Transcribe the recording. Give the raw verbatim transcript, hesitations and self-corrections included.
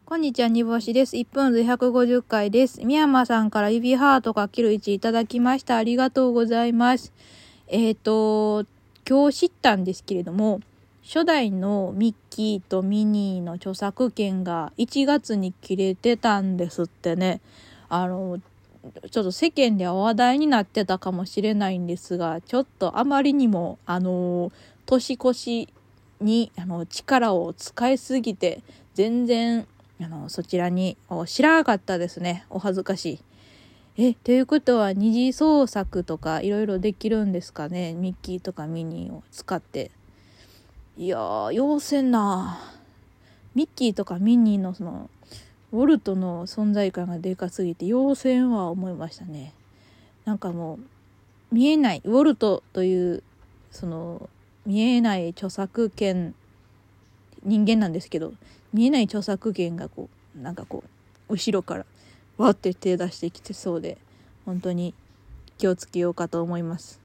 こんにちは、煮干しです。いっぷんずひゃくごじゅっかいです。宮山さんから指ハートかけるいちいただきました。ありがとうございます。えっと、今日知ったんですけれども、初代のミッキーとミニーの著作権がいちがつに切れてたんですってね。あの、ちょっと世間では話題になってたかもしれないんですが、ちょっとあまりにも、あの、年越しにあの力を使いすぎて、全然、あの、そちらに知らなかったですね。お恥ずかしい。え、ということは二次創作とかいろいろできるんですかね。ミッキーとかミニーを使って。いやー、要せんな。ミッキーとかミニーのその、ウォルトの存在感がでかすぎて、要せんは思いましたね。なんかもう、見えない、ウォルトという、その、見えない著作権、人間なんですけど、見えない著作権がこうなんかこう後ろからわって手出してきてそうで、本当に気をつけようかと思います。